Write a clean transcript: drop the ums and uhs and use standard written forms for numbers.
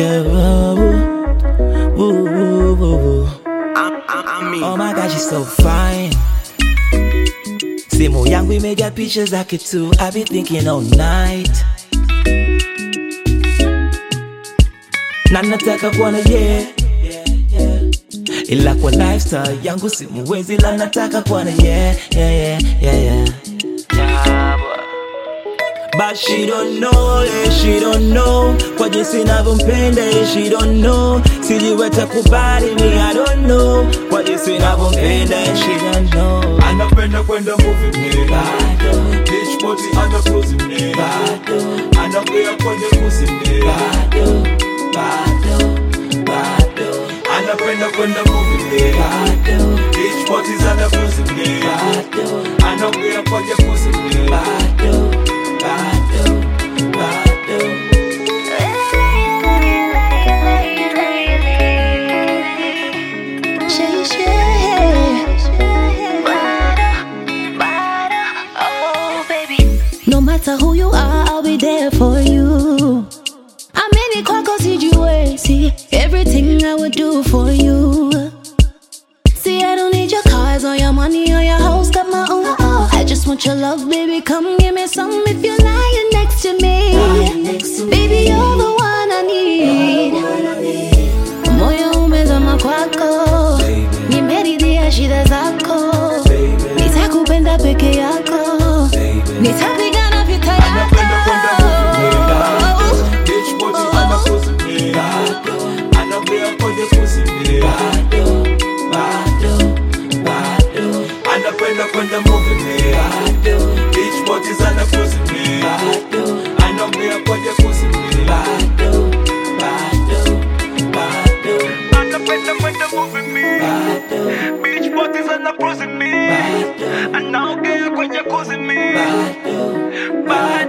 yeah. Woo. Oh my God, she's so fine. Simu yangu imejaa pictures zake too. I be thinking all night. Na nataka kuona yeah. Ila kwa lifestyle yangu simuwezi, la nataka kuona yeah. But she don't know, yeah, she don't know. Kwa jinsi navyompenda, yeah, she don't know. Sijiweza kubali me, I don't know. Kwa jinsi navyompenda, yeah, she don't know. Anapenda kwenda movie me, beach party ana cruise me, anapea kwenye kusi me, anapenda kwenda movie me, beach party ana cruise me, anapea kwenye kusi me. No matter who you are, I'll be there for you. I'm in it kwako sijiwezi. Everything I would do for you. See, I don't need your cars or your money or your house, got my own. I just want your love, baby. Come give me some if you're lying next to me. Baby, you're the one I need. Moyo umezama kwako, nimeridhia shida zako. Nitakupenda peke yako, nitapigana vita yako. Anapenda kwenda movie me, beach party ana cruise me, anapea kwenye kusi me. Anapenda kwenda movie me, beach party ana cruise me, anapea kwenye kusi me. Anapenda kwenda movie me, beach party ana cruise me, anaongea kwenye kusi me.